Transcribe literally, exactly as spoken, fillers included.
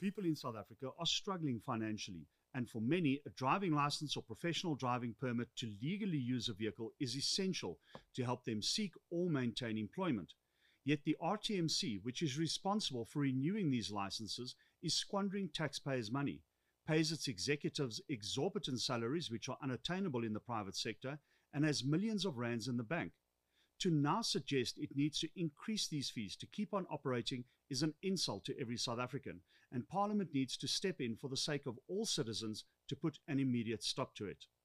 People in South Africa are struggling financially, and for many, a driving license or professional driving permit to legally use a vehicle is essential to help them seek or maintain employment. Yet the R T M C, which is responsible for renewing these licenses, is squandering taxpayers' money, pays its executives exorbitant salaries which are unattainable in the private sector, and has millions of rands in the bank. To now suggest it needs to increase these fees to keep on operating is an insult to every South African, and Parliament needs to step in for the sake of all citizens to put an immediate stop to it.